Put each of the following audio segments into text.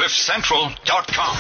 CliffCentral.com.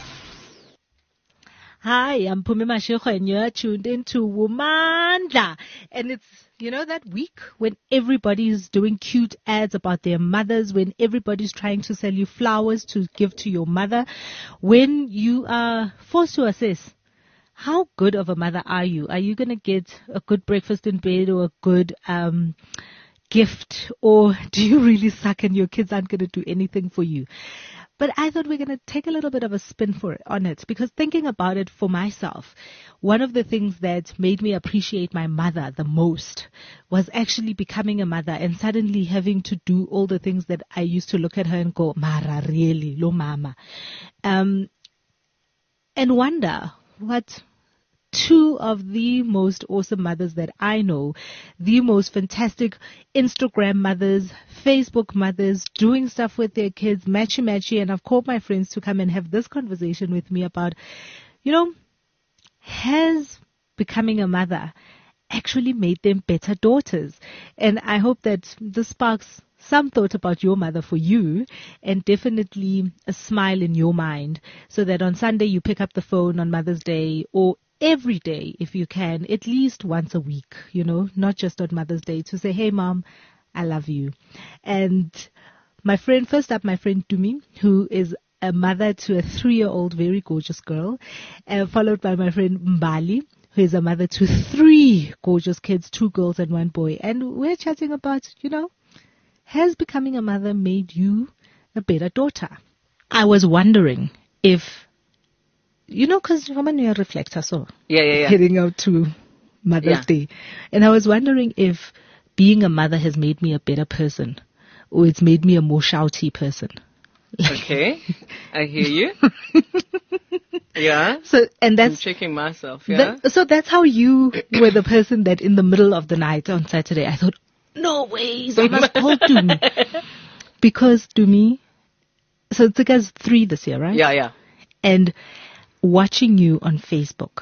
Hi, I'm Pumima Shekho and you're tuned into Womanda. And it's, that week when everybody's doing cute ads about their mothers, when everybody's trying to sell you flowers to give to your mother, when you are forced to assess, how good of a mother are you? Are you going to get a good breakfast in bed or a good gift? Or do you really suck and your kids aren't going to do anything for you? But I thought we're going to take a little bit of a spin on it, because thinking about it for myself, one of the things that made me appreciate my mother the most was actually becoming a mother and suddenly having to do all the things that I used to look at her and go, Mara, really, lo mama. And wonder what two of the most awesome mothers that I know, the most fantastic Instagram mothers, Facebook mothers, doing stuff with their kids, matchy. And I've called my friends to come and have this conversation with me about, has becoming a mother actually made them better daughters? And I hope that this sparks some thought about your mother for you, and definitely a smile in your mind, so that on Sunday you pick up the phone on Mother's Day, or every day if you can, at least once a week, not just on Mother's Day, to say, hey mom, I love you. And first up, my friend Dumi, who is a mother to a 3-year-old very gorgeous girl, followed by my friend Mbali, who is a mother to 3 gorgeous kids, 2 girls and 1 boy. And we're chatting about, has becoming a mother made you a better daughter? I was wondering if, because woman, you're a reflector, so yeah. heading out to Mother's Day. And I was wondering if being a mother has made me a better person, or it's made me a more shouty person. Okay, I hear you. Yeah. So, and that's I'm checking myself. Yeah. So that's how you were the person that in the middle of the night on Saturday, I thought, no ways, I must call Dumi. Because Dumi, so Tsika's 3 this year, right? Yeah. And watching you on Facebook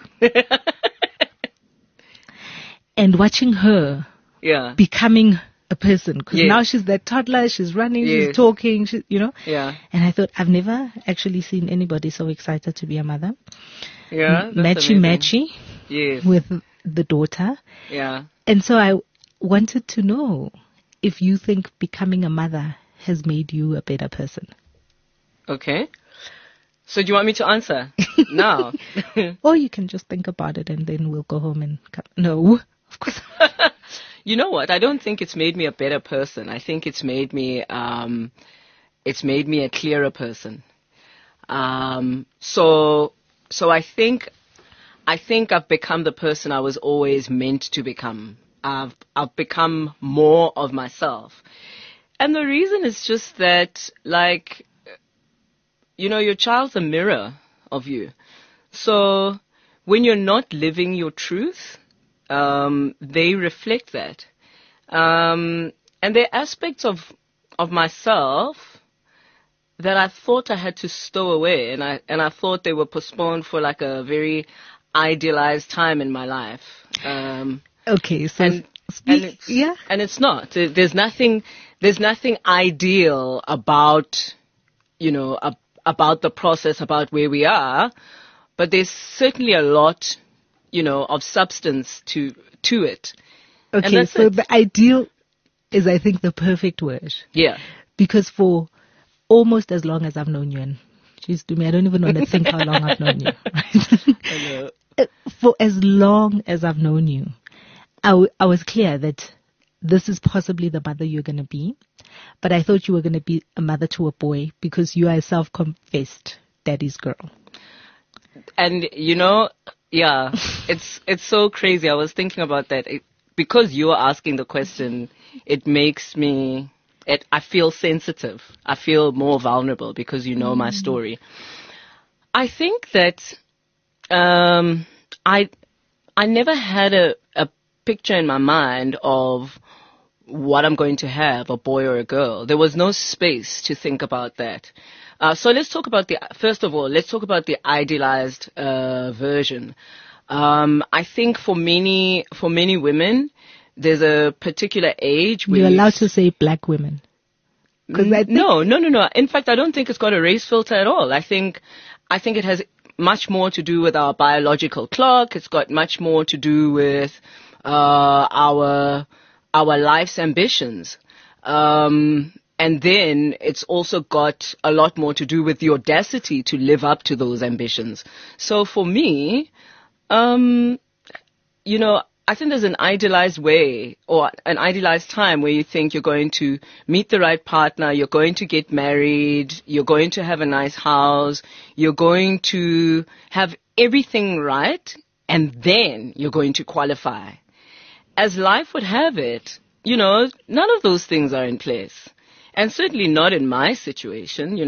and watching her becoming a person, because now she's that toddler, she's running, she's talking, Yeah. And I thought, I've never actually seen anybody so excited to be a mother. Yeah. Matchy. Yes. With the daughter. Yeah. And so I wanted to know if you think becoming a mother has made you a better person. Okay. So do you want me to answer now? Or you can just think about it and then we'll go home and no, of course. You know what? I don't think it's made me a better person. I think it's made me a clearer person. So I think I've become the person I was always meant to become. I've become more of myself. And the reason is just that, your child's a mirror of you. So when you're not living your truth, they reflect that. And there are aspects of myself that I thought I had to stow away, and I thought they were postponed for a very idealized time in my life. Okay, so and it's not. There's nothing ideal about about the process, about where we are, but there's certainly a lot of substance to it. Okay, so the ideal is, I think, the perfect word. Yeah. Because for almost as long as I've known you, and geez, to me, I don't even want to think how long I've known you. I know. For as long as I've known you, I was clear that this is possibly the mother you're going to be. But I thought you were going to be a mother to a boy because you are a self-confessed daddy's girl. And, it's so crazy. I was thinking about that. Because you are asking the question, it makes me, I feel sensitive. I feel more vulnerable because you know my story. I think that I never had a picture in my mind of what I'm going to have, a boy or a girl. There was no space to think about that. So let's talk about the idealized version. I think for many women, there's a particular age where you're allowed to say black women. Because I think No. In fact, I don't think it's got a race filter at all. I think it has much more to do with our biological clock. It's got much more to do with our life's ambitions. And then it's also got a lot more to do with the audacity to live up to those ambitions. So for me, I think there's an idealized way or an idealized time where you think you're going to meet the right partner, you're going to get married, you're going to have a nice house, you're going to have everything right, and then you're going to qualify. As life would have it, none of those things are in place. And certainly not in my situation,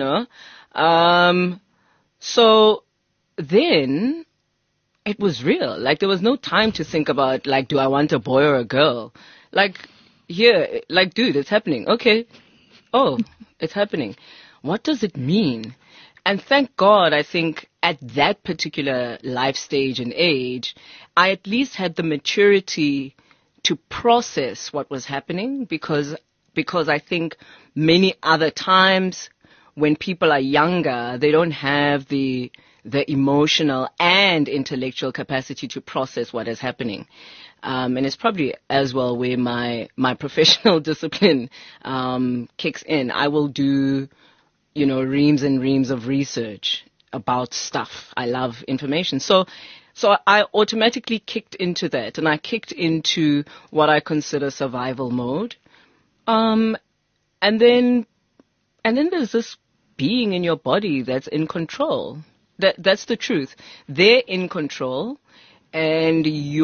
So then it was real. Like, there was no time to think about, like, do I want a boy or a girl? Like, here, like, dude, it's happening. Okay. Oh, it's happening. What does it mean? And thank God, I think at that particular life stage and age, I at least had the maturity to process what was happening, because I think many other times when people are younger, they don't have the emotional and intellectual capacity to process what is happening. And it's probably as well where my professional discipline kicks in. I will do, reams and reams of research about stuff. I love information. So I automatically kicked into that, and I kicked into what I consider survival mode. And then there's this being in your body that's in control. That's the truth. They're in control, and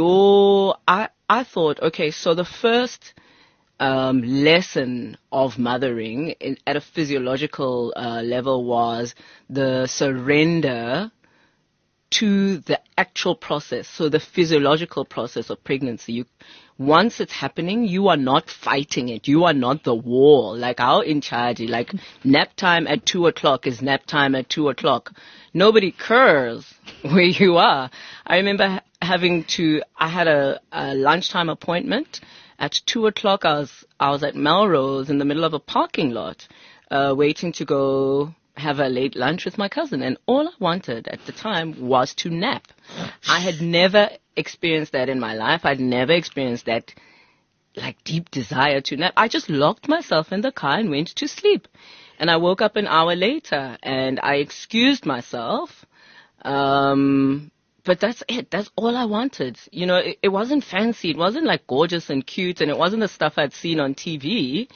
I thought, okay, so the first lesson of mothering at a physiological level was the surrender to the actual process, so the physiological process of pregnancy. Once it's happening, you are not fighting it. You are not the war. Like, how in charge. Like, nap time at 2:00 is nap time at 2:00. Nobody cares where you are. I remember I had a lunchtime appointment at 2:00. I was at Melrose in the middle of a parking lot, waiting to go have a late lunch with my cousin, and all I wanted at the time was to nap. I had never experienced that in my life. I'd never experienced that, like, deep desire to nap. I just locked myself in the car and went to sleep. And I woke up an hour later, and I excused myself. But that's it. That's all I wanted. It wasn't fancy. It wasn't, like, gorgeous and cute, and it wasn't the stuff I'd seen on TV.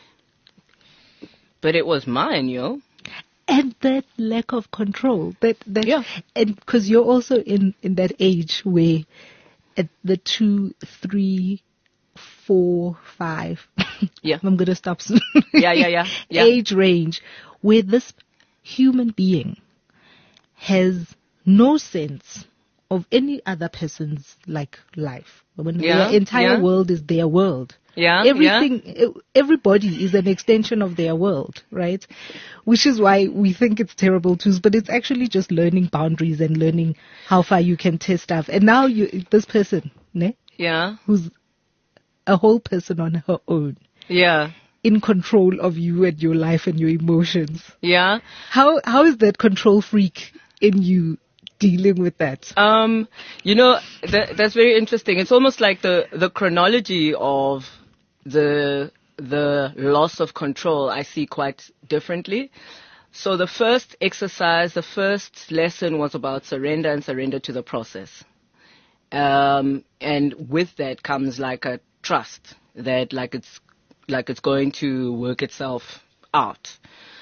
But it was mine, And that lack of control, Yeah. and because you're also in that age where at the 2, 3, 4, 5, Yeah. I'm going to stop soon. Yeah. Age range where this human being has no sense of any other person's, like, life. When their entire world is their world. Yeah. Everybody is an extension of their world, right? Which is why we think it's terrible too, but it's actually just learning boundaries and learning how far you can test stuff. And now this person, ne? Yeah. Who's a whole person on her own. Yeah. In control of you and your life and your emotions. Yeah. How is that control freak in you dealing with that? That's very interesting. It's almost like the chronology of the loss of control I see quite differently. So the first exercise, the first lesson was about surrender and surrender to the process. And with that comes like a trust that like it's going to work itself out.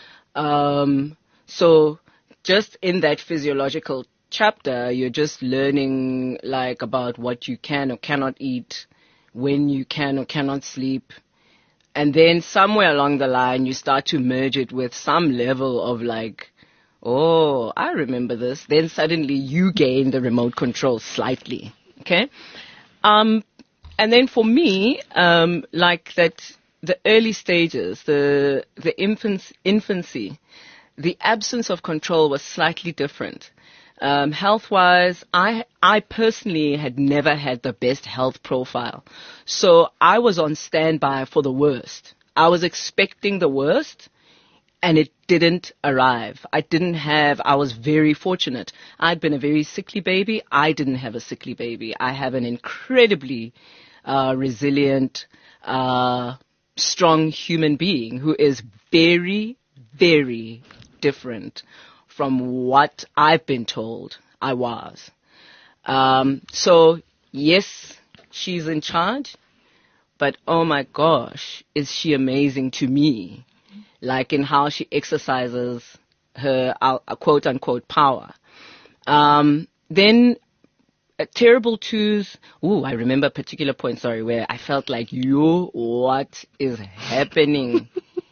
So just in that physiological chapter, you're just learning like about what you can or cannot eat, when you can or cannot sleep. And then somewhere along the line, you start to merge it with some level of like, oh, I remember this. Then suddenly you gain the remote control slightly. Okay. And then for me, like that, the early stages, the infancy, the absence of control was slightly different. Health-wise, I personally had never had the best health profile. So I was on standby for the worst. I was expecting the worst, and it didn't arrive. I was very fortunate. I'd been a very sickly baby. I didn't have a sickly baby. I have an incredibly resilient, strong human being who is very, very different from what I've been told I was. So, yes, she's in charge, but oh my gosh, is she amazing to me, like in how she exercises her quote-unquote power. Then terrible twos. I remember a particular point, where I felt like, what is happening?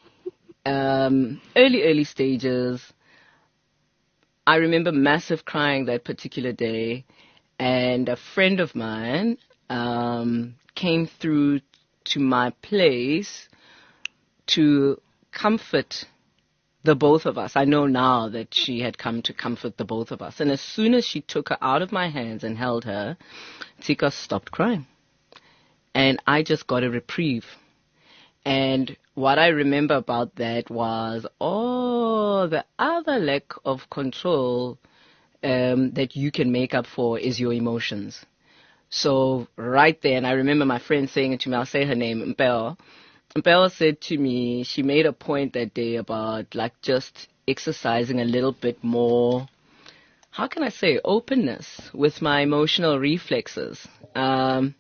Early stages. I remember massive crying that particular day, and a friend of mine came through to my place to comfort the both of us. I know now that she had come to comfort the both of us. And as soon as she took her out of my hands and held her, Tika stopped crying. And I just got a reprieve. And what I remember about that was, the other lack of control that you can make up for is your emotions. So right there, and I remember my friend saying it to me, I'll say her name, Mpeo. Mpeo said to me, she made a point that day about like just exercising a little bit more, how can I say, openness with my emotional reflexes. And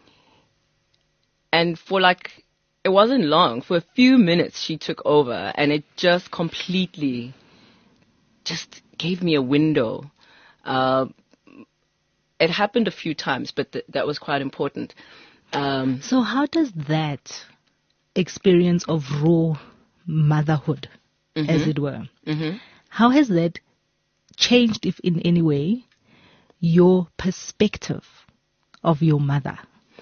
for it wasn't long, for a few minutes she took over, and it just completely just gave me a window. It happened a few times, but that was quite important. So how does that experience of raw motherhood, as it were, how has that changed, if in any way, your perspective of your mother?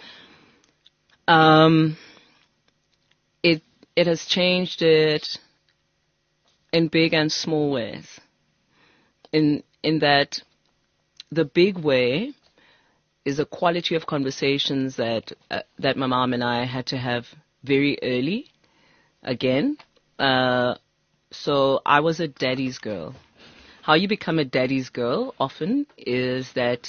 It has changed it in big and small ways. In that the big way is the quality of conversations that my mom and I had to have very early. Again, so I was a daddy's girl. How you become a daddy's girl often is that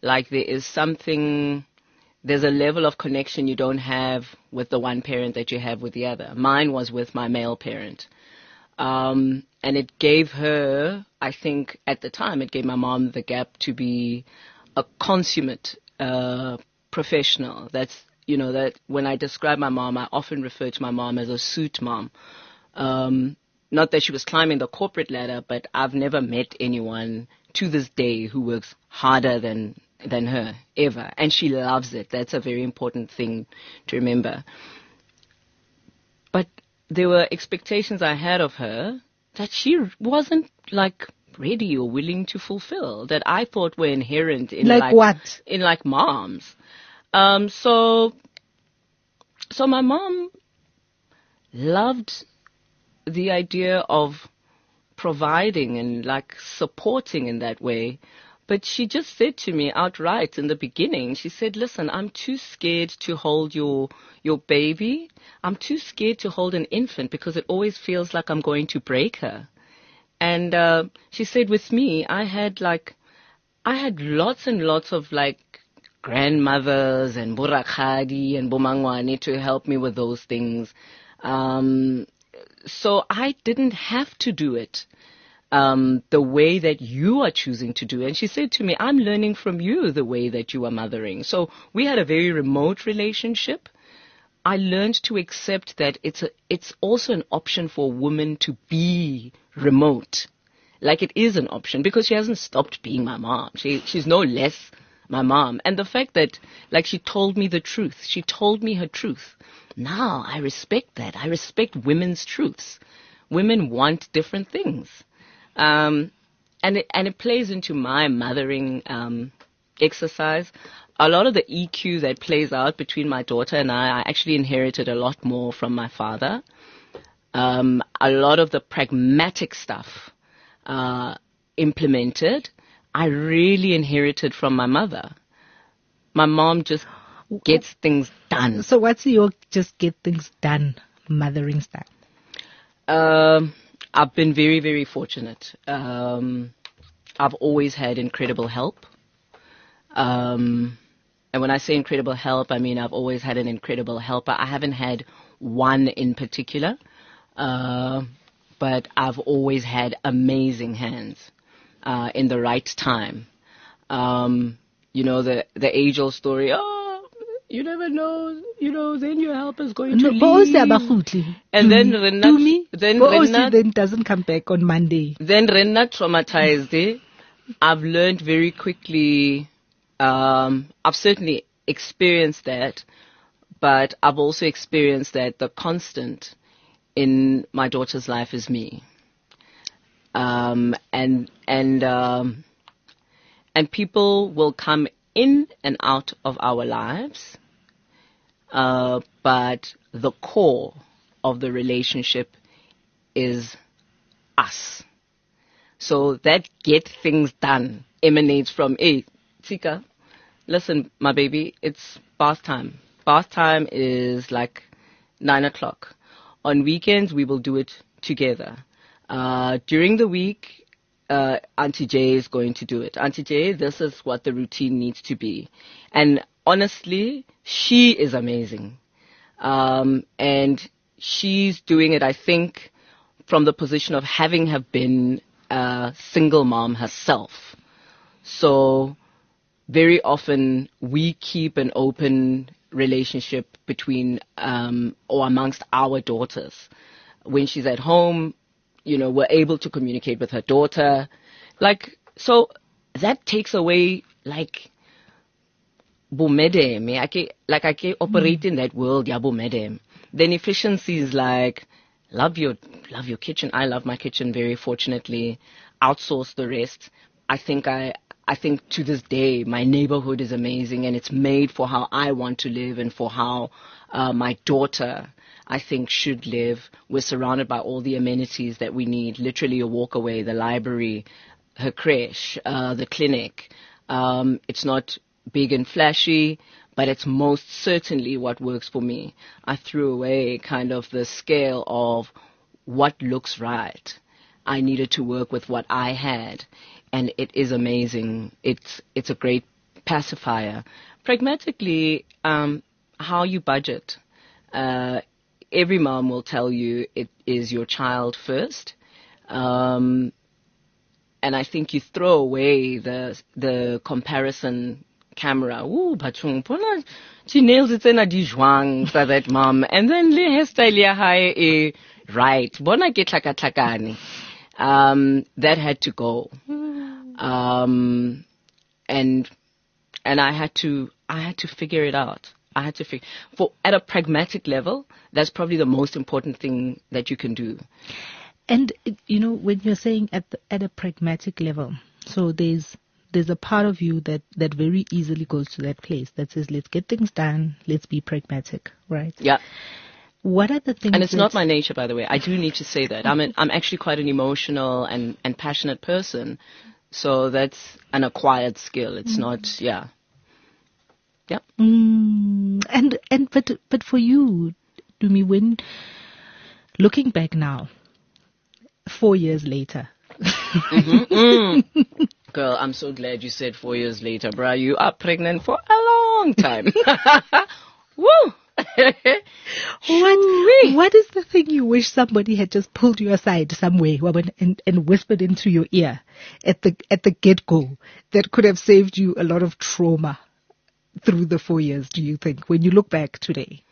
there's a level of connection you don't have with the one parent that you have with the other. Mine was with my male parent. And it gave her, I think at the time, it gave my mom the gap to be a consummate professional. That's, that when I describe my mom, I often refer to my mom as a suit mom. Not that she was climbing the corporate ladder, but I've never met anyone to this day who works harder than her, ever. And she loves it. That's a very important thing to remember. But there were expectations I had of her that she wasn't ready or willing to fulfill, that I thought were inherent in what? In moms. So my mom loved the idea of providing and supporting in that way. But she just said to me outright in the beginning, she said, listen, I'm too scared to hold your baby. I'm too scared to hold an infant because it always feels like I'm going to break her. And she said with me, I had lots and lots of grandmothers and burakhadi and bomangwane to help me with those things. So I didn't have to do it the way that you are choosing to do. And she said to me, I'm learning from you the way that you are mothering. So we had a very remote relationship. I learned to accept that it's also an option for a woman to be remote. It is an option because she hasn't stopped being my mom. She's no less my mom. And the fact that she told me the truth. She told me her truth. Now I respect that. I respect women's truths. Women want different things. And it plays into my mothering exercise. A lot of the EQ that plays out between my daughter and I actually inherited a lot more from my father. A lot of the pragmatic stuff implemented, I really inherited from my mother. My mom just gets things done. So what's your just get things done mothering style? I've been very, very fortunate. I've always had incredible help. And when I say incredible help, I mean I've always had an incredible helper. I haven't had one in particular, but I've always had amazing hands in the right time. The age-old story, you never know, then your helper's going to leave. And then Renat then doesn't come back on Monday. Then Renat traumatized. I've learned very quickly. I've certainly experienced that, but I've also experienced that the constant in my daughter's life is me. And people will come in and out of our lives, but the core of the relationship is us. So that get things done emanates from, hey, Tika, listen, my baby, it's bath time. Bath time is like 9 o'clock. On weekends, we will do it together. During the week, Auntie Jay is going to do it. Auntie Jay, this is what the routine needs to be. And honestly, she is amazing. And she's doing it, I think, from the position of having have been a single mom herself. So very often we keep an open relationship between or amongst our daughters. When she's at home, we're able to communicate with her daughter. So that takes away bomedem. I can operate in that world, yeah, bomedem. Then efficiency is love your kitchen. I love my kitchen very fortunately. Outsource the rest. I think to this day my neighborhood is amazing and it's made for how I want to live and for how my daughter, I think, should live. We're surrounded by all the amenities that we need. Literally a walk away, the library, her creche, the clinic. It's not big and flashy, but it's most certainly what works for me. I threw away kind of the scale of what looks right. I needed to work with what I had, and it is amazing. It's a great pacifier. Pragmatically, how you budget. Every mom will tell you it is your child first. And I think you throw away the comparison camera. Ooh, bachung, pona, she nails it in a dijwang for that mom. And then le hairstyle ya hai right. Bona ke tlakani. That had to go. And I had to figure it out. At a pragmatic level, that's probably the most important thing that you can do. And when you're saying at a pragmatic level, so there's a part of you that very easily goes to that place that says, let's get things done, let's be pragmatic, right? Yeah. What are the things? And it's not my nature, by the way. I do need to say that. I'm actually quite an emotional and passionate person, so that's an acquired skill. It's not, yeah. Yeah. But for you, Dumi, when looking back now, 4 years later. Girl, I'm so glad you said 4 years later, bruh. You are pregnant for a long time. Woo! What is the thing you wish somebody had just pulled you aside somewhere and whispered into your ear at the get-go that could have saved you a lot of trauma through the 4 years, do you think, when you look back today?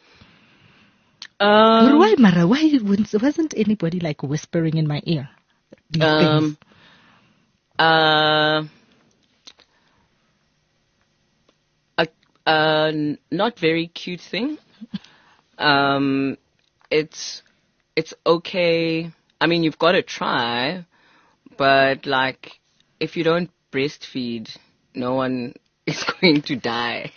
Why wasn't anybody whispering in my ear these things? Not very cute thing. It's okay. I mean, you've got to try, but if you don't breastfeed, no one is going to die.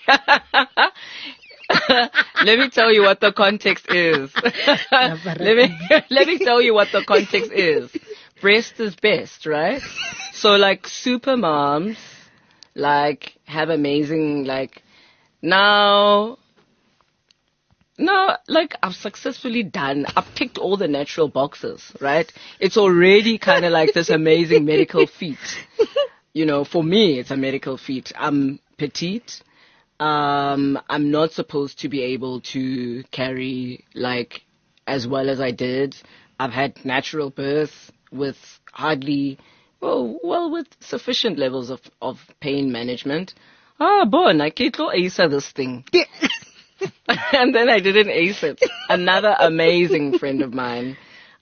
Let me tell you what the context is. Let me tell you what the context is. Breast is best, right? So super moms have amazing now No, like I've successfully I've ticked all the natural boxes, right? It's already kind of like this amazing medical feat. You know, for me, it's a medical feat. I'm petite. I'm not supposed to be able to carry like as well as I did. I've had natural birth with hardly, with sufficient levels of pain management. Bon, I can't ace this thing. And then I didn't ace it. Another amazing friend of mine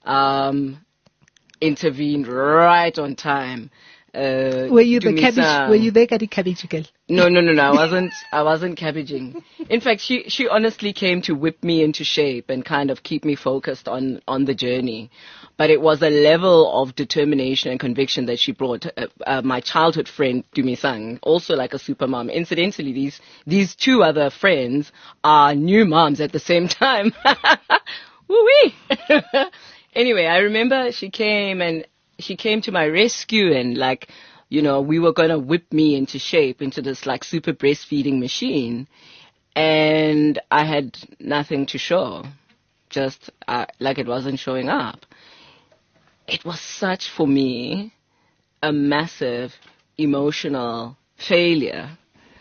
intervened right on time. Were you the cabbage? Were you the cabbage girl? No. I wasn't cabbaging. In fact, she honestly came to whip me into shape and kind of keep me focused on the journey. But it was a level of determination and conviction that she brought. My childhood friend, Dumisang, also like a super mom. Incidentally, these two other friends are new moms at the same time. Woo-wee! Anyway, I remember she came to my rescue and like, you know, we were going to whip me into shape into this like super breastfeeding machine. And I had nothing to show. Just like it wasn't showing up. It was such, for me, a massive emotional failure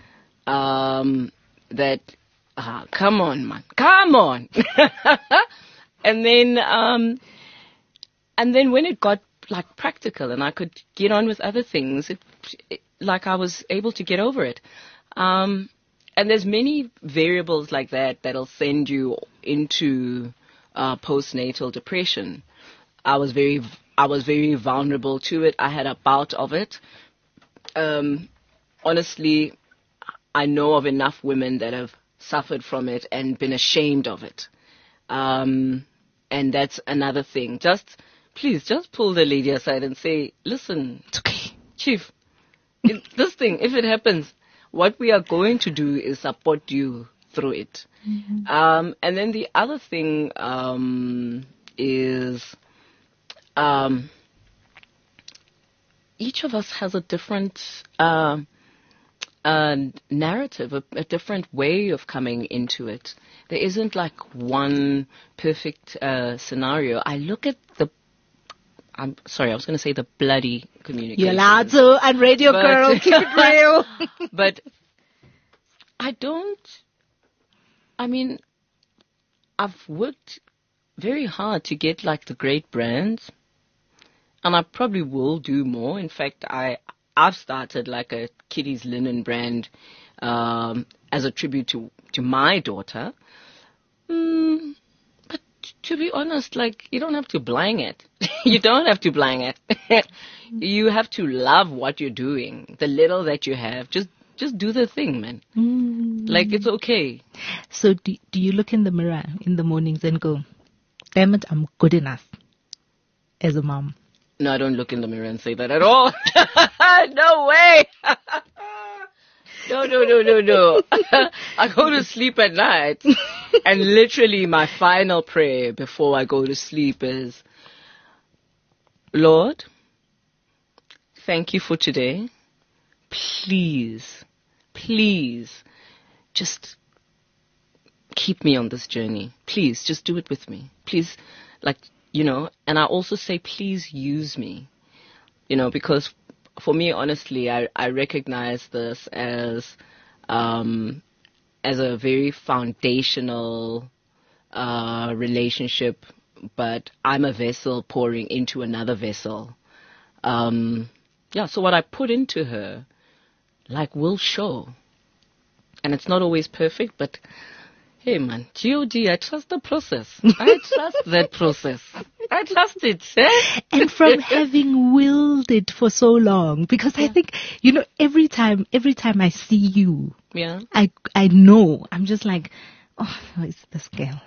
that, come on, man, come on. And then when it got like practical and I could get on with other things, like I was able to get over it. And there's many variables like that'll send you into postnatal depression. I was very vulnerable to it. I had a bout of it. Honestly, I know of enough women that have suffered from it and been ashamed of it. And that's another thing. Please pull the lady aside and say, listen, it's okay, Chief, this thing, if it happens, what we are going to do is support you through it. Mm-hmm. And then the other thing is each of us has a different narrative, a different way of coming into it. There isn't like one perfect scenario. I look at I'm sorry, I was going to say the bloody communication. You're allowed to, and radio girl, keep it real. But I've worked very hard to get like the great brands, and I probably will do more. In fact, I've started like a kiddies linen brand as a tribute to my daughter. But to be honest, like, you don't have to blang it. You don't have to blang it. You have to love what you're doing. The little that you have, just do the thing, man. Like, it's okay. So do you look in the mirror in the mornings and go, damn it, I'm good enough as a mom? No, I don't look in the mirror and say that at all. No way. No. I go to sleep at night, and literally my final prayer before I go to sleep is, Lord, thank you for today. Please, just keep me on this journey. Please, just do it with me. Please, like, you know, and I also say, please use me, you know, because for me, honestly, I recognize this as a very foundational relationship, but I'm a vessel pouring into another vessel. So what I put into her, like, will show. And it's not always perfect, but hey, man, G.O.D., I trust the process. I trust that process. I trust it. Eh? And from having willed it for so long, because I think, you know, every time I see you, I know, I'm just like, oh, it's this girl.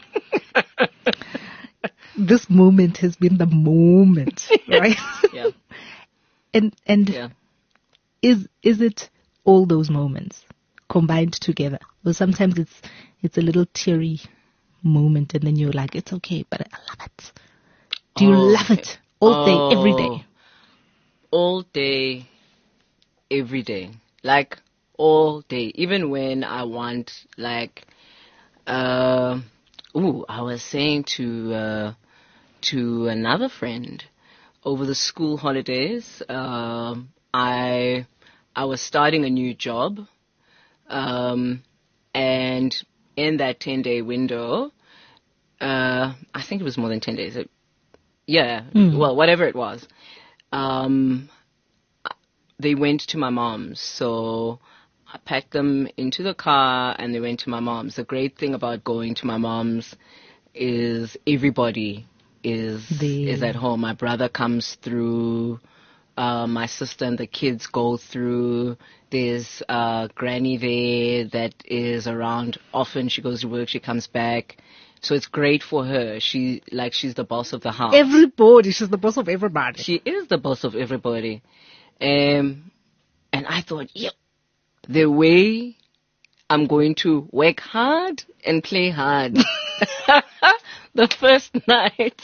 This moment has been the moment, right? Yeah. And is it all those moments combined together? Or sometimes it's a little teary moment and then you're like, it's okay, but I love it. Do you love it all day, every day? All day, every day. Like, all day. Even when I want, like, I was saying to another friend over the school holidays, I was starting a new job, and in that 10-day window, I think it was more than 10 days. Well, whatever it was, they went to my mom's. So I packed them into the car and they went to my mom's. The great thing about going to my mom's is everybody is at home. My brother comes through, my sister and the kids go through. There's Granny there that is around often. She goes to work, she comes back. So it's great for her. She's the boss of the house. Everybody. She's the boss of everybody. She is the boss of everybody. And I thought, yep, the way I'm going to work hard and play hard. The first night,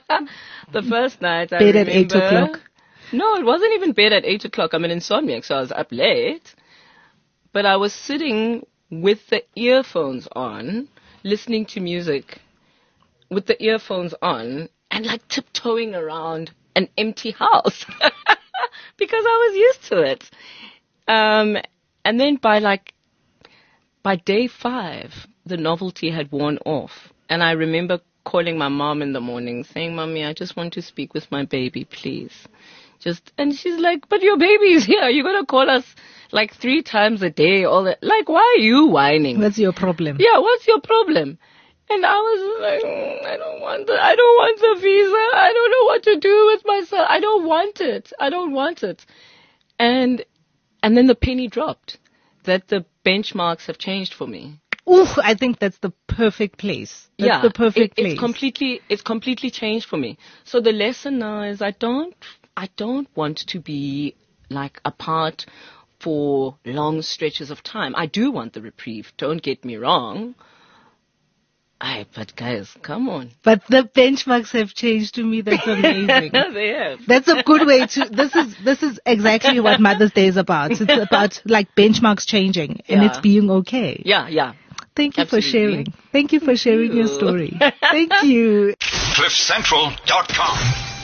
I bed remember, at 8 o'clock. No, it wasn't even bed at 8 o'clock. I'm an insomniac, so I was up late. But I was sitting with the earphones on, listening to music with the earphones on, and like tiptoeing around an empty house because I was used to it. And then by day 5, the novelty had worn off. And I remember calling my mom in the morning saying, "Mommy, I just want to speak with my baby, please." And she's like, "But your baby's here. You're going to call us like 3 times a day. All that. Like, why are you whining? What's your problem?" Yeah, what's your problem? And I was like, I don't want the visa. I don't know what to do with myself. I don't want it. And then the penny dropped that the benchmarks have changed for me. Ooh, I think that's the perfect place. That's the perfect place. It's completely changed for me. So the lesson now is I don't want to be like apart for long stretches of time. I do want the reprieve. Don't get me wrong. But guys, come on. But the benchmarks have changed to me. That's amazing. They have. That's a good way to. This is exactly what Mother's Day is about. It's about like benchmarks changing and it's being okay. Yeah. Thank you Absolutely. for sharing. Thank you for sharing your story. Thank you. CliffCentral.com.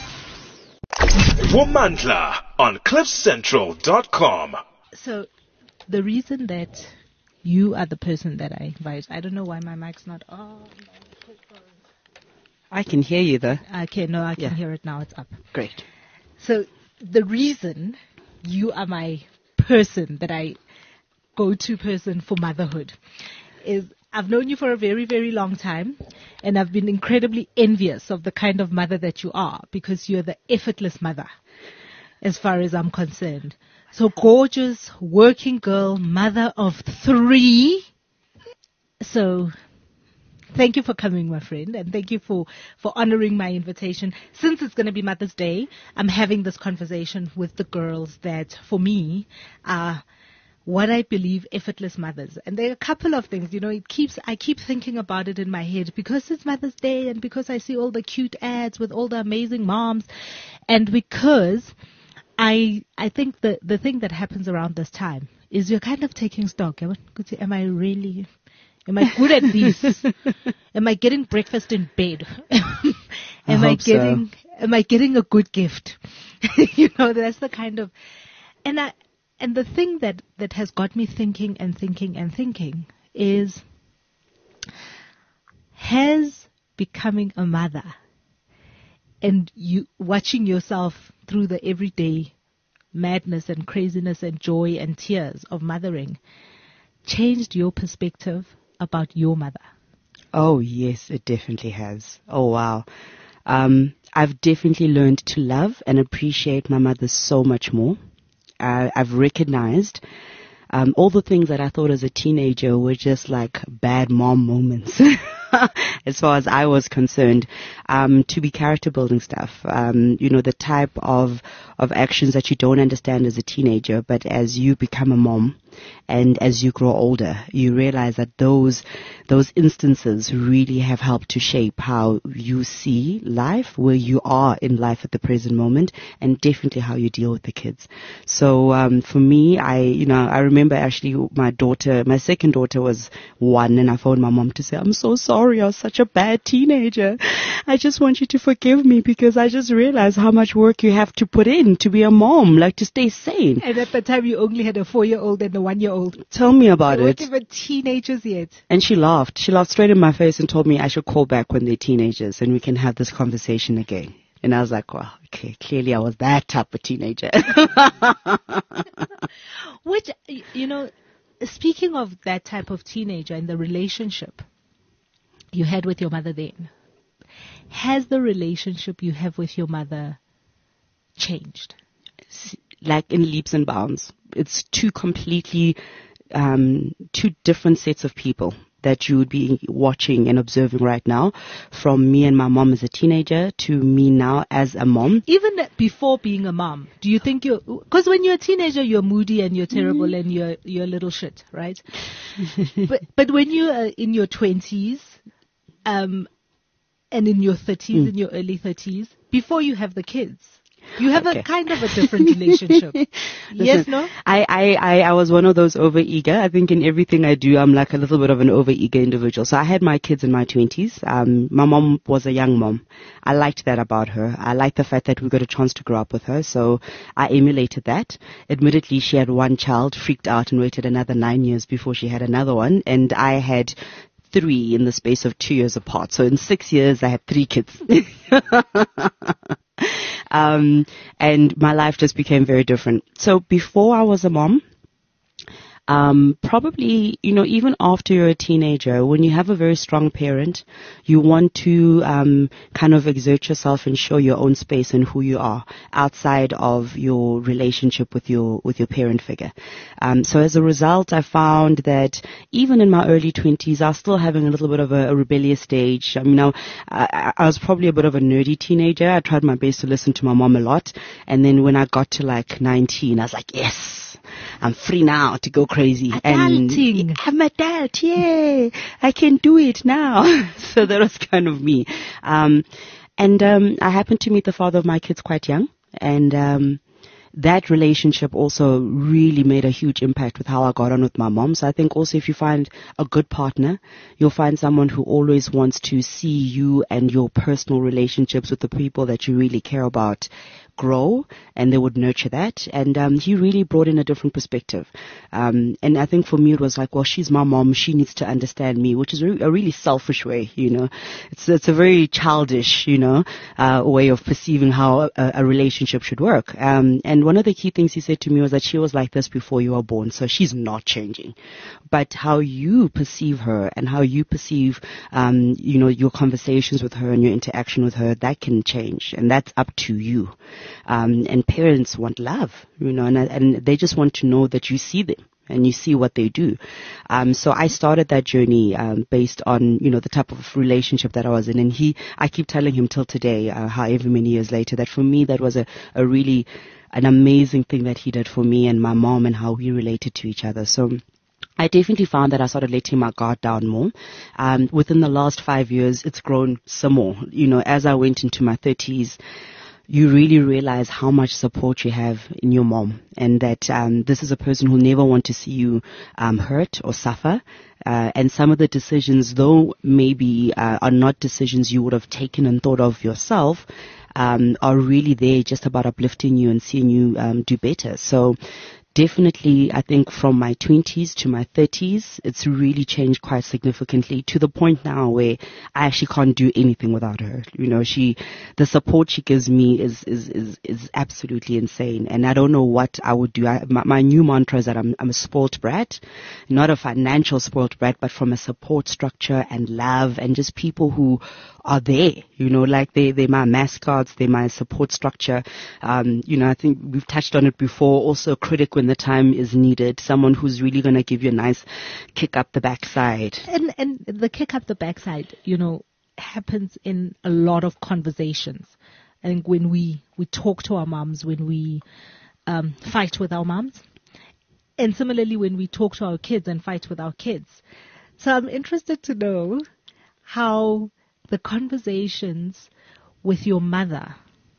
Womandla on CliffCentral.com. So, the reason that you are the person that I invite, I don't know why my mic's not on. I can hear you though. Okay, no, I can hear it now. It's up. Great. So, the reason you are my person that I go-to person for motherhood is I've known you for a very, very long time, and I've been incredibly envious of the kind of mother that you are because you're the effortless mother, as far as I'm concerned. So gorgeous, working girl, mother of 3. So thank you for coming, my friend, and thank you for honoring my invitation. Since it's going to be Mother's Day, I'm having this conversation with the girls that, for me, are what I believe effortless mothers. And there are a couple of things, I keep thinking about it in my head because it's Mother's Day and because I see all the cute ads with all the amazing moms and because I think the thing that happens around this time is you're kind of taking stock. Am I good at this? Am I getting breakfast in bed? Am I getting a good gift? That's the kind of, and the thing that has got me thinking is, has becoming a mother and you watching yourself through the everyday madness and craziness and joy and tears of mothering changed your perspective about your mother? Oh, yes, it definitely has. Oh, wow. I've definitely learned to love and appreciate my mother so much more. I've recognized all the things that I thought as a teenager were just like bad mom moments. as far as I was concerned, to be character building stuff. The type of actions that you don't understand as a teenager, but as you become a mom and as you grow older, you realize that those instances really have helped to shape how you see life, where you are in life at the present moment, and definitely how you deal with the kids. So for me, I remember actually my second daughter was 1, and I phoned my mom to say, I'm so sorry, I was such a bad teenager. I just want you to forgive me because I just realized how much work you have to put in to be a mom, like to stay sane. And at the time you only had a 4-year-old and a 1-year-old. Tell me about They it. weren't even teenagers yet. And she laughed. She laughed straight in my face and told me I should call back when they're teenagers and we can have this conversation again. And I was like, well, okay, clearly I was that type of teenager. Which, speaking of that type of teenager and the relationship you had with your mother then, has the relationship you have with your mother changed? Like in leaps and bounds. It's two different sets of people that you would be watching and observing right now, from me and my mom as a teenager to me now as a mom. Even before being a mom, do you think because when you're a teenager, you're moody and you're terrible and you're a little shit, right? but when you're in your 20s, and in your 30s, in your early 30s, before you have the kids, you have a kind of a different relationship. Yes, no? I was one of those over-eager. I think in everything I do, I'm like a little bit of an over-eager individual. So I had my kids in my 20s. My mom was a young mom. I liked that about her. I liked the fact that we got a chance to grow up with her. So I emulated that. Admittedly, she had one child, freaked out and waited another 9 years before she had another one. And I had 3 in the space of 2 years apart. So in 6 years, I had 3 kids. And my life just became very different. So before I was a mom, probably, even after you're a teenager, when you have a very strong parent, you want to kind of exert yourself and show your own space and who you are outside of your relationship with your parent figure. So as a result, I found that even in my early 20s, I was still having a little bit of a rebellious stage. I mean, I was probably a bit of a nerdy teenager. I tried my best to listen to my mom a lot. And then when I got to like 19, I was like, yes, I'm free now to go crazy. Adulting. And I'm adult, yay! I can do it now. So that was kind of me. I happened to meet the father of my kids quite young. And that relationship also really made a huge impact with how I got on with my mom. So I think also if you find a good partner, you'll find someone who always wants to see you and your personal relationships with the people that you really care about grow, and they would nurture that. And he really brought in a different perspective. And I think for me it was like, well, she's my mom, she needs to understand me, which is a really selfish way, It's a very childish, way of perceiving how a relationship should work. And one of the key things he said to me was that she was like this before you were born, so she's not changing. But how you perceive her and how you perceive, your conversations with her and your interaction with her, that can change, and that's up to you. And parents want love, and they just want to know that you see them and you see what they do. So I started that journey based on, the type of relationship that I was in. And I keep telling him till today, however many years later, that for me that was a really an amazing thing that he did for me and my mom and how we related to each other. So I definitely found that I started letting my guard down more. Within the last 5 years, it's grown some more. As I went into my 30s, you really realize how much support you have in your mom, and that this is a person who never want to see you hurt or suffer. And some of the decisions, though maybe are not decisions you would have taken and thought of yourself, are really there just about uplifting you and seeing you do better. So definitely, I think from my 20s to my 30s, it's really changed quite significantly, to the point now where I actually can't do anything without her. The support she gives me is absolutely insane, and I don't know what I would do. My new mantra is that I'm a spoilt brat, not a financial spoilt brat, but from a support structure and love and just people who are there, like they're my mascots, they're my support structure. I think we've touched on it before, also a critic when the time is needed, someone who's really going to give you a nice kick up the backside. And the kick up the backside, happens in a lot of conversations. I think when we talk to our moms, when we fight with our moms, and similarly when we talk to our kids and fight with our kids. So I'm interested to know how the conversations with your mother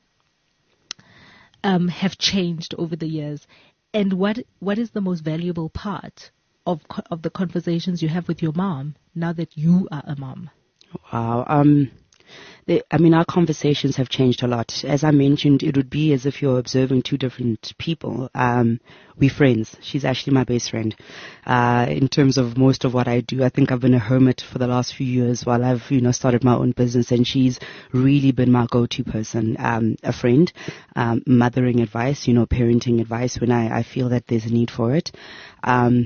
have changed over the years, and what is the most valuable part of the conversations you have with your mom now that you are a mom? Wow. Our conversations have changed a lot. As I mentioned, it would be as if you're observing two different people. We're friends. She's actually my best friend. In terms of most of what I do, I think I've been a hermit for the last few years while I've, started my own business, and she's really been my go-to person. A friend, mothering advice, parenting advice when I feel that there's a need for it. When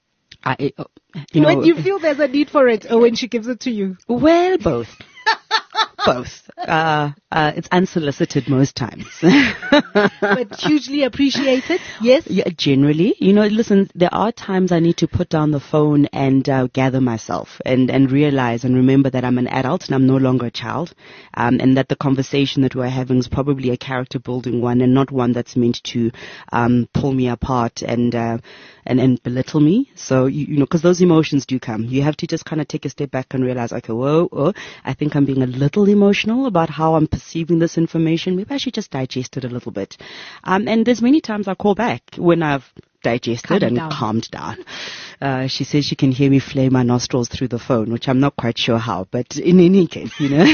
you feel there's a need for it, or when she gives it to you? Well, both. Both. It's unsolicited most times. But hugely appreciated, yes? Yeah, generally. Listen, there are times I need to put down the phone and gather myself and realize and remember that I'm an adult and I'm no longer a child, and that the conversation that we're having is probably a character building one and not one that's meant to pull me apart and belittle me. So, because those emotions do come. You have to just kind of take a step back and realize, okay, whoa, I think I'm being a little emotional about how I'm perceiving this information. Maybe I should just digest it a little bit. And there's many times I call back when I've digested calmed down. She says she can hear me flare my nostrils through the phone, which I'm not quite sure how, but in any case,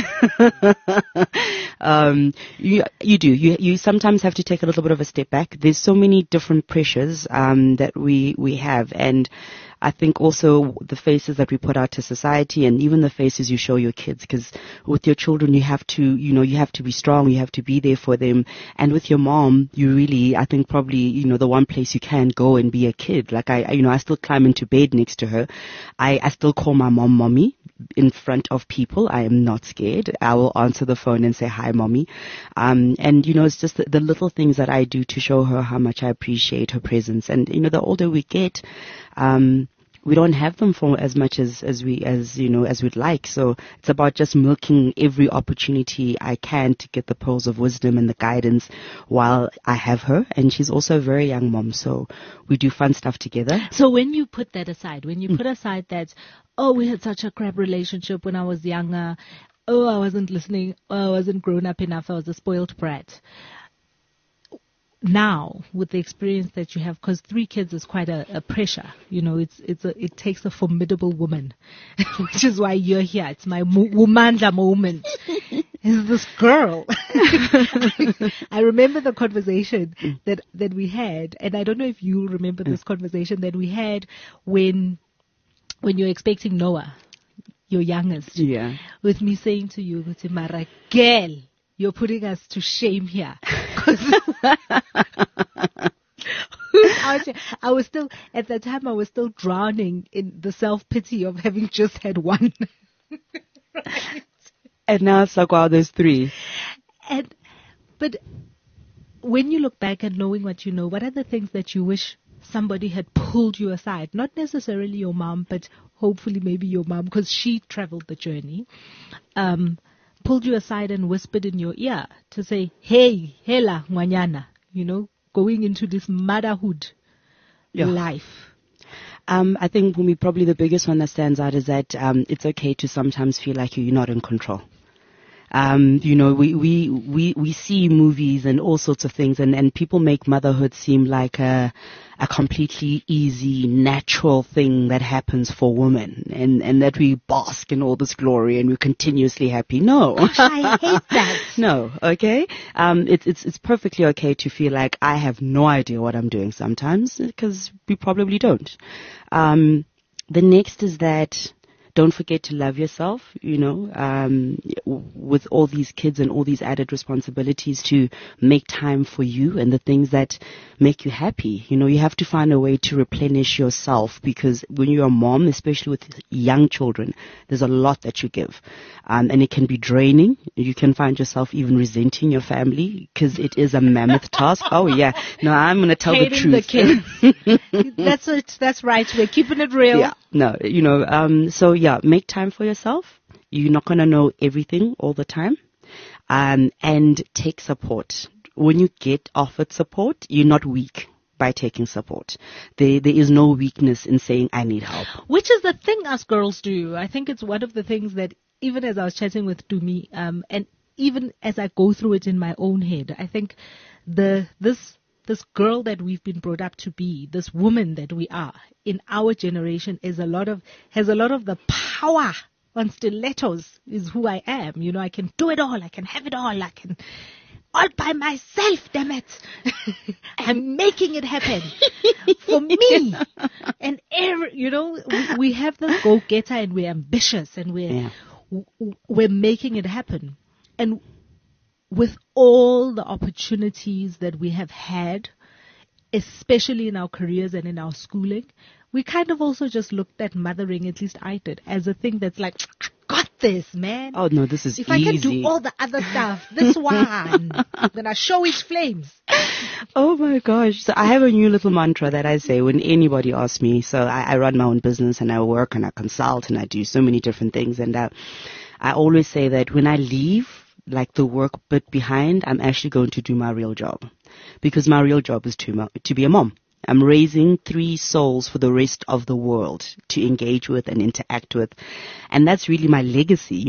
you sometimes have to take a little bit of a step back. There's so many different pressures that we have, and I think also the faces that we put out to society, and even the faces you show your kids, because with your children you have to be strong, you have to be there for them, and with your mom you really, I think probably the one place you can go and be a kid. Like I still climb into bed next to her. I still call my mom mommy in front of people. I am not scared. I will answer the phone and say hi, mommy. And it's just the little things that I do to show her how much I appreciate her presence. And the older we get, we don't have them for as much as we'd like. So it's about just milking every opportunity I can to get the pearls of wisdom and the guidance while I have her. And she's also a very young mom, so we do fun stuff together. So when you put that aside, put aside that, we had such a crap relationship when I was younger, I wasn't listening, I wasn't grown up enough, I was a spoiled brat. Now, with the experience that you have, because 3 kids is quite a pressure, it takes a formidable woman, which is why you're here. It's my Womanda moment. Is this girl? I remember the conversation that we had, and I don't know if you remember this conversation that we had when you're expecting Noah, your youngest. Yeah. With me saying to you, Mara, girl, you're putting us to shame here. I was still, at that time, I was still drowning in the self-pity of having just had one. Right? And now it's like, wow, there's 3. But when you look back and knowing what you know, what are the things that you wish somebody had pulled you aside? Not necessarily your mom, but hopefully maybe your mom, because she traveled the journey. Pulled you aside and whispered in your ear to say, hey, hela, ngwanyana, going into this motherhood life. I think, Bumi, probably the biggest one that stands out is that it's okay to sometimes feel like you're not in control. We see movies and all sorts of things, and people make motherhood seem like a completely easy, natural thing that happens for women, and that we bask in all this glory and we're continuously happy. No. I hate that. No, okay? It's perfectly okay to feel like I have no idea what I'm doing sometimes, because we probably don't. The next is that don't forget to love yourself, with all these kids and all these added responsibilities, to make time for you and the things that make you happy. You have to find a way to replenish yourself, because when you're a mom, especially with young children, there's a lot that you give. And it can be draining. You can find yourself even resenting your family because it is a mammoth task. Oh yeah. No, I'm going to tell the truth. The kids. That's right. We're keeping it real. Yeah. No, so yeah, make time for yourself. You're not going to know everything all the time. And take support. When you get offered support, you're not weak by taking support. There is no weakness in saying, I need help. Which is the thing us girls do. I think it's one of the things that, even as I was chatting with Dumi, and even as I go through it in my own head, I think this girl that we've been brought up to be, this woman that we are in our generation, has a lot of the power on stilettos, is who I am. I can do it all. I can have it all. I can all by myself, damn it. I'm making it happen for me. And we have this go-getter, and we're ambitious, and we're making it happen. And with all the opportunities that we have had, especially in our careers and in our schooling, we kind of also just looked at mothering, at least I did, as a thing that's like, I got this, man. Oh no, this is if easy. I can do all the other stuff, this one, then I show its flames. Oh my gosh. So I have a new little mantra that I say when anybody asks me. So I run my own business, and I work and I consult and I do so many different things. And I always say that when I leave like the work bit behind, I'm actually going to do my real job, because my real job is to be a mom. I'm raising 3 souls for the rest of the world to engage with and interact with. And that's really my legacy.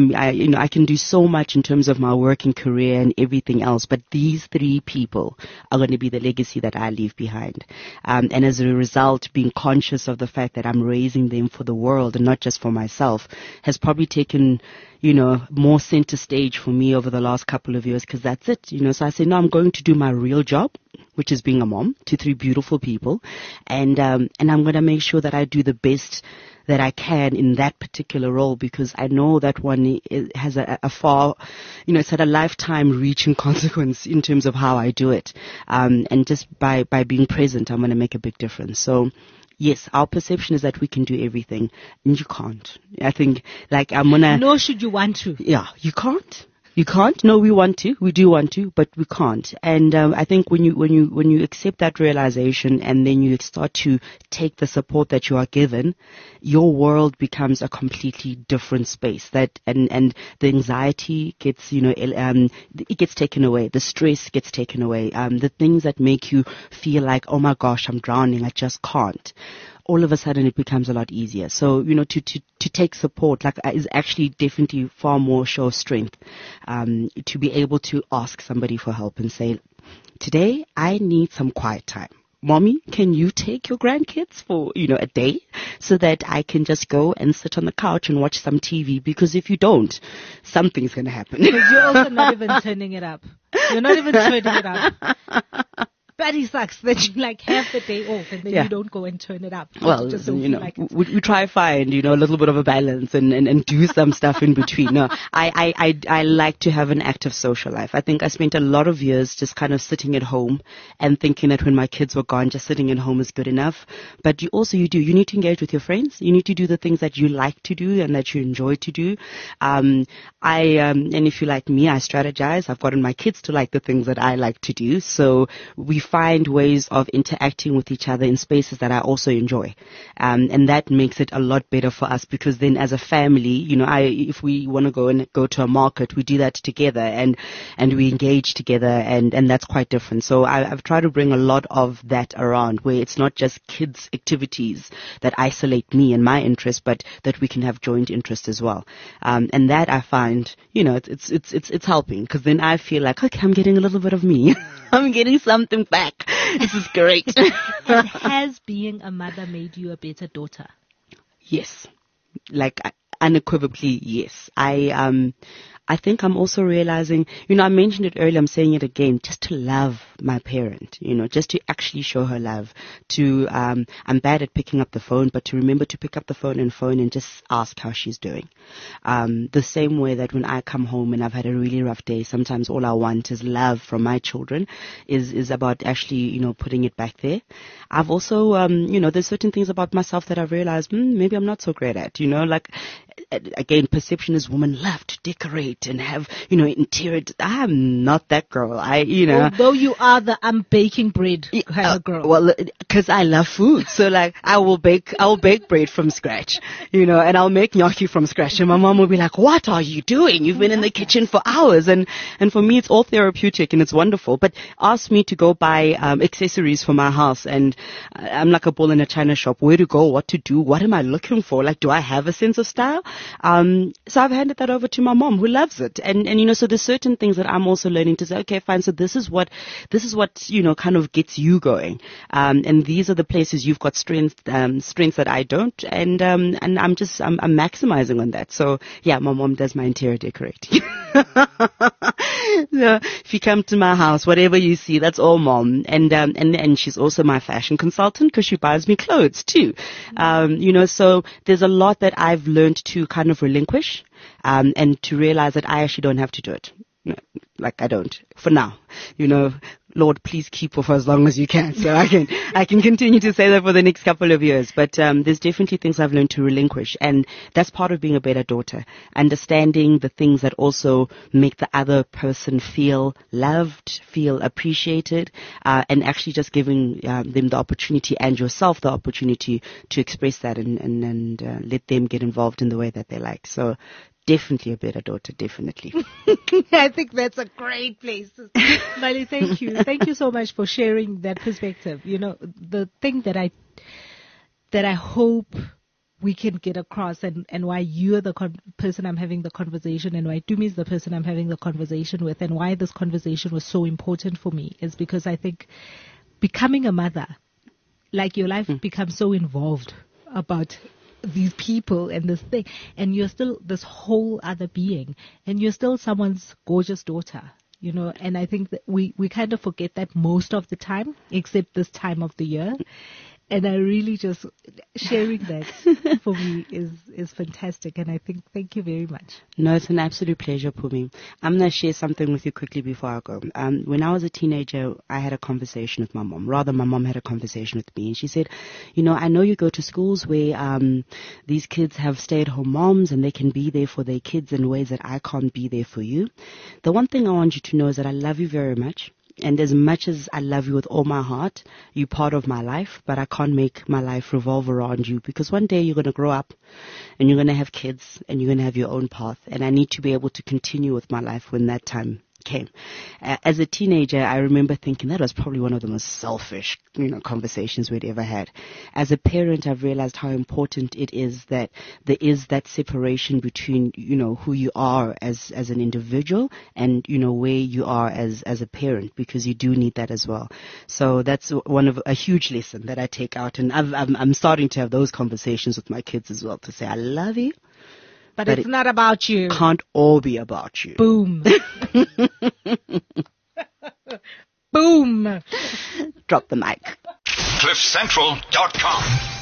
I can do so much in terms of my working career and everything else, but these 3 people are going to be the legacy that I leave behind. And as a result, being conscious of the fact that I'm raising them for the world and not just for myself has probably taken, more center stage for me over the last couple of years, because that's it. So I say, no, I'm going to do my real job, which is being a mom to 3 beautiful people. And I'm going to make sure that I do the best that I can in that particular role, because I know that one has a far, it's had a lifetime reaching consequence in terms of how I do it. And just by being present, I'm going to make a big difference. So yes, our perception is that we can do everything, and you can't. I think, Nor should you want to. Yeah, you can't. You can't. No, we want to. We do want to, but we can't. And I think when you accept that realization, and then you start to take the support that you are given, your world becomes a completely different space. And the anxiety gets, it gets taken away. The stress gets taken away. The things that make you feel like, oh my gosh, I'm drowning, I just can't. All of a sudden it becomes a lot easier. So, to take support, is actually definitely far more show of strength, to be able to ask somebody for help and say, today I need some quiet time. Mommy, can you take your grandkids for, a day so that I can just go and sit on the couch and watch some TV? Because if you don't, something's going to happen. Because you're also not even turning it up. You're not even turning it up. But it sucks that you have the day off and then you don't go and turn it up. Well, just we try find, a little bit of a balance and do some stuff in between. No, I like to have an active social life. I think I spent a lot of years just kind of sitting at home and thinking that when my kids were gone, just sitting at home is good enough. But you need to engage with your friends. You need to do the things that you like to do and that you enjoy to do. And if you like me, I strategize. I've gotten my kids to like the things that I like to do. So we find ways of interacting with each other in spaces that I also enjoy. And that makes it a lot better for us, because then as a family, if we want to go to a market, we do that together and we engage together, and that's quite different. So I've tried to bring a lot of that around, where it's not just kids' activities that isolate me and my interests, but that we can have joint interest as well. And that I find, it's helping, because then I feel like, okay, I'm getting a little bit of me. I'm getting something back. This is great. And has being a mother made you a better daughter? Yes. Unequivocally, yes. I I think I'm also realizing, I mentioned it earlier, I'm saying it again, just to love my parent, just to actually show her love, I'm bad at picking up the phone, but to remember to pick up the phone and just ask how she's doing. The same way that when I come home and I've had a really rough day, sometimes all I want is love from my children, is about actually, putting it back there. I've also, there's certain things about myself that I've realized, maybe I'm not so great at, like, again, perception is women love to decorate and have, interior. I'm not that girl. Although you are the I'm baking bread kind of girl. Well, because I love food. So like, I'll bake bread from scratch, and I'll make gnocchi from scratch. And my mom will be like, what are you doing? You've been in the kitchen for hours. And for me, it's all therapeutic and it's wonderful. But ask me to go buy, accessories for my house. And I'm like a bull in a china shop. Where to go? What to do? What am I looking for? Like, do I have a sense of style? So I've handed that over to my mom who loves it. And so there's certain things that I'm also learning to say, okay, fine. So this is what, kind of gets you going. And these are the places you've got strengths that I don't. And I'm maximizing on that. So yeah, my mom does my interior decorating. So if you come to my house, whatever you see, that's all mom. And she's also my fashion consultant because she buys me clothes too. So there's a lot that I've learned to kind of relinquish, and to realize that I actually don't have to do it. Like I don't for now, Lord, please keep her for as long as you can. So I can continue to say that for the next couple of years. But, there's definitely things I've learned to relinquish. And that's part of being a better daughter. Understanding the things that also make the other person feel loved, feel appreciated, and actually just giving, them the opportunity and yourself the opportunity to express that and let them get involved in the way that they like. So, definitely a better daughter, definitely. I think that's a great place to start. Mali, thank you. Thank you so much for sharing that perspective. The thing that I hope we can get across and why you're the person I'm having the conversation and why Tumi is the person I'm having the conversation with and why this conversation was so important for me is because I think becoming a mother, like your life becomes so involved about these people and this thing, and you're still this whole other being, and you're still someone's gorgeous daughter, and I think that we kind of forget that most of the time, except this time of the year. And I really just sharing that for me is fantastic. And I think, thank you very much. No, it's an absolute pleasure, Pumi. I'm going to share something with you quickly before I go. When I was a teenager, I had a conversation with my mom. Rather, my mom had a conversation with me. And she said, I know you go to schools where these kids have stay-at-home moms and they can be there for their kids in ways that I can't be there for you. The one thing I want you to know is that I love you very much. And as much as I love you with all my heart, you're part of my life, but I can't make my life revolve around you because one day you're going to grow up and you're going to have kids and you're going to have your own path. And I need to be able to continue with my life when that time came. As a teenager, I remember thinking that was probably one of the most selfish, conversations we'd ever had. As a parent, I've realized how important it is that there is that separation between, who you are as an individual and, where you are as a parent, because you do need that as well. So that's one of a huge lesson that I take out. And I'm starting to have those conversations with my kids as well to say, I love you. But it's not about you. Can't all be about you. Boom. Boom. Drop the mic. CliffCentral.com